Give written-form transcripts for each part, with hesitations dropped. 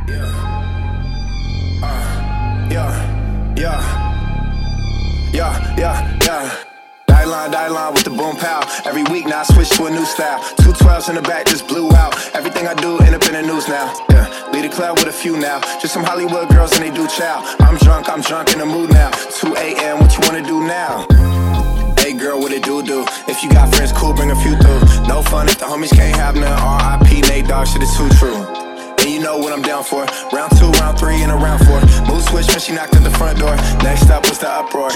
Yeah. Die line with the boom pow. Every week now I switch to a new style. 212s in the back just blew out. Everything I do end up in the news now. Yeah, lead a club with a few now. Just some Hollywood girls and they do chow. I'm drunk in the mood now. 2 a.m. what you wanna do now? Hey girl, what it do? If you got friends, cool, bring a few through. No fun if the homies can't have none. R.I.P. Nate Dogg, shit is too true. And you know what I'm down for. Round 2, round 3, and a round 4. Mood switch when she knocked at the front door. Next up was the uproar.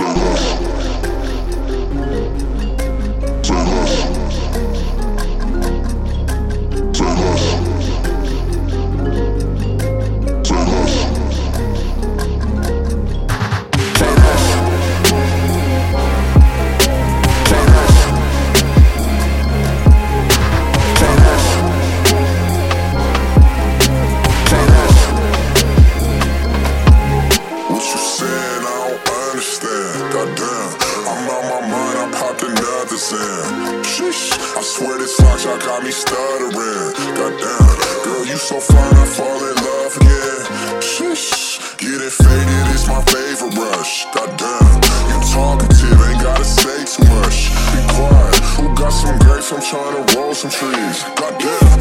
Sheesh, I swear this lockshot got me stuttering. Goddamn, girl, you so fine, I fall in love again. Sheesh, getting faded is my favorite rush. Goddamn, you talkative, ain't gotta say too much. Be quiet, who got some grapes? I'm trying to roll some trees. Goddamn.